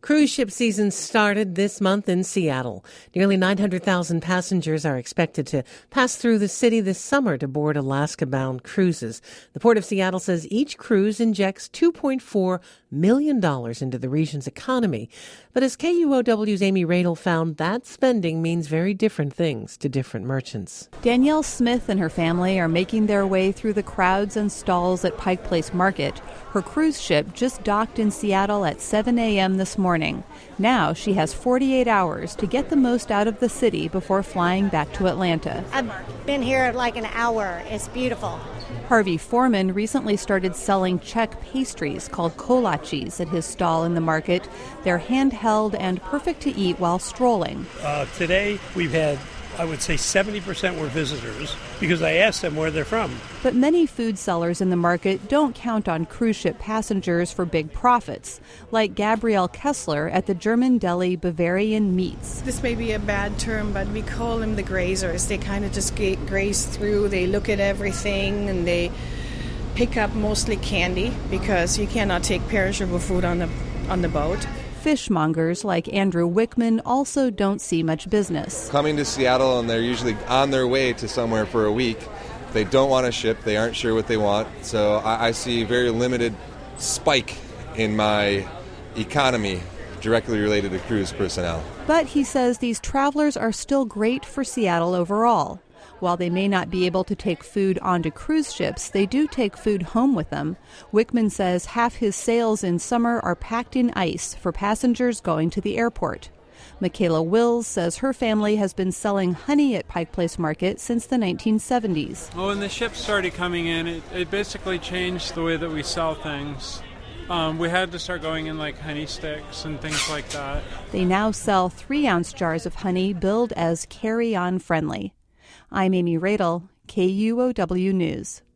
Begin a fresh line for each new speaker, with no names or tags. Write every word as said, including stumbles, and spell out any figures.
Cruise ship season started this month in Seattle. Nearly nine hundred thousand passengers are expected to pass through the city this summer to board Alaska-bound cruises. The Port of Seattle says each cruise injects two point four million dollars into the region's economy. But as K U O W's Amy Radel found, that spending means very different things to different merchants.
Danielle Smith and her family are making their way through the crowds and stalls at Pike Place Market. Her cruise ship just docked in Seattle at seven a.m. this morning. Now she has forty-eight hours to get the most out of the city before flying back to Atlanta.
I've been here like an hour. It's beautiful.
Harvey Foreman recently started selling Czech pastries called kolaches at his stall in the market. They're handheld and perfect to eat while strolling.
Uh, today we've had, I would say, seventy percent were visitors because I asked them where they're from.
But many food sellers in the market don't count on cruise ship passengers for big profits, like Gabrielle Kessler at the German deli Bavarian Meats.
This may be a bad term, but we call them the grazers. They kind of just graze through, they look at everything, and they pick up mostly candy because you cannot take perishable food on the on the boat.
Fishmongers like Andrew Wickman also don't see much business.
Coming to Seattle, and they're usually on their way to somewhere for a week. They don't want to ship. They aren't sure what they want. So I, I see very limited spike in my economy directly related to cruise personnel.
But he says these travelers are still great for Seattle overall. While they may not be able to take food onto cruise ships, they do take food home with them. Wickman says half his sales in summer are packed in ice for passengers going to the airport. Michaela Wills says her family has been selling honey at Pike Place Market since the nineteen seventies.
Well, when the ships started coming in, it, it basically changed the way that we sell things. Um, we had to start going in like honey sticks and things like that.
They now sell three-ounce jars of honey billed as carry-on friendly. I'm Amy Radel, K U O W News.